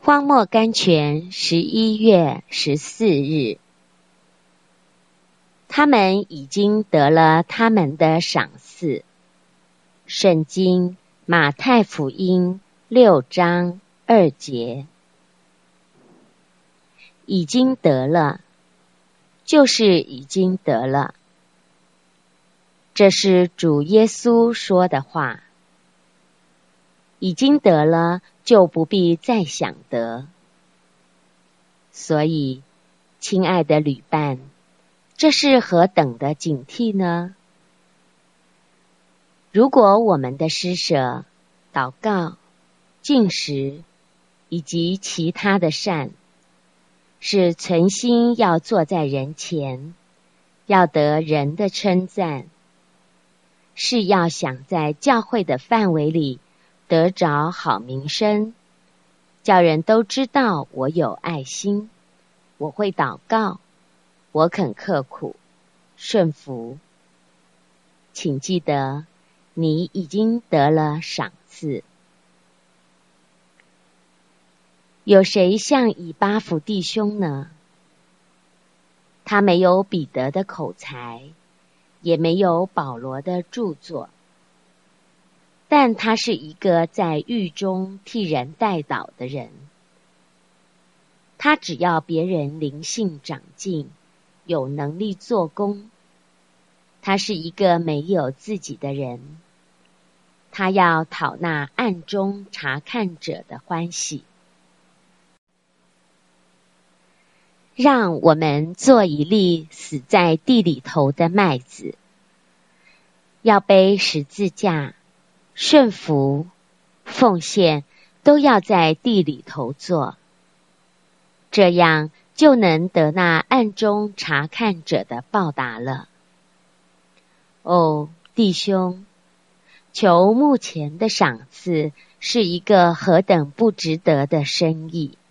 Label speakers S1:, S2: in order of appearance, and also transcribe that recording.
S1: 荒漠甘泉11月14日，他们已经得了他们的赏赐。圣经马太福音6章2节。已经得了，就是已经得了。这是主耶稣说的话。已经得了，就不必再想得。所以，亲爱的旅伴，这是何等的警惕呢？如果我们的施舍、祷告、禁食以及其他的善，是存心要坐在人前，要得人的称赞，是要想在教会的范围里得着好名声，叫人都知道我有爱心，我会祷告，我肯刻苦顺服。请记得，你已经得了赏赐。有谁像以巴弗弟兄呢？他没有彼得的口才，也没有保罗的著作，但他是一个在狱中替人代祷的人。他只要别人灵性长进，有能力做工。他是一个没有自己的人，他要讨那暗中察看者的欢喜。让我们做一粒死在地里头的麦子，要背十字架，顺服、奉献都要在地里头做，这样就能得那暗中察看者的报答了。哦，弟兄，求目前的赏赐是一个何等不值得的生意。